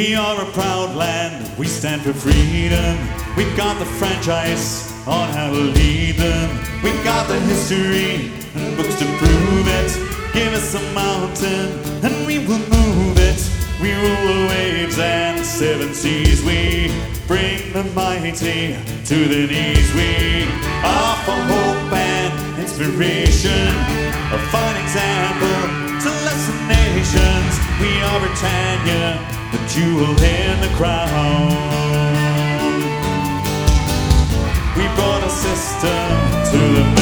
We are a proud land, we stand for freedom. We've got the franchise on how to lead them. We've got the history and books to prove it. Give us a mountain and we will move it. We rule the waves and the seven seas. We bring the mighty to the knees. We offer hope and inspiration, a fine example to lesser nations. We are Britannia, the jewel in the crown. We brought a system to the